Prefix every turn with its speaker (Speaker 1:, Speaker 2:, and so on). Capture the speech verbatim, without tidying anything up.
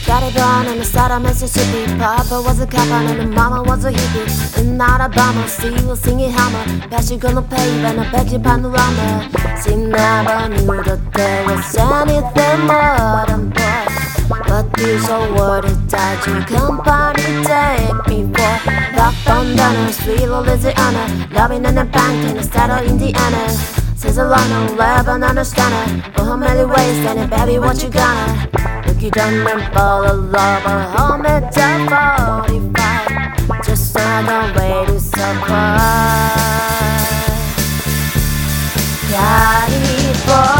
Speaker 1: Started born in the state of Mississippi. Papa was a cop and mama was a hippie. In Alabama, she was singing hammer. Passion gonna pave and a baggy panorama. She never knew that there was anything more than boys. But you so worried that your company take me for Rock on down the street of Louisiana, loving in a bank in the state of Indiana. Says a lot of love and understand it. But how many ways then it, baby, what you gonna? Look, you done and fall in love, but home at ten forty-five. Just another way to surprise. Got it, boy.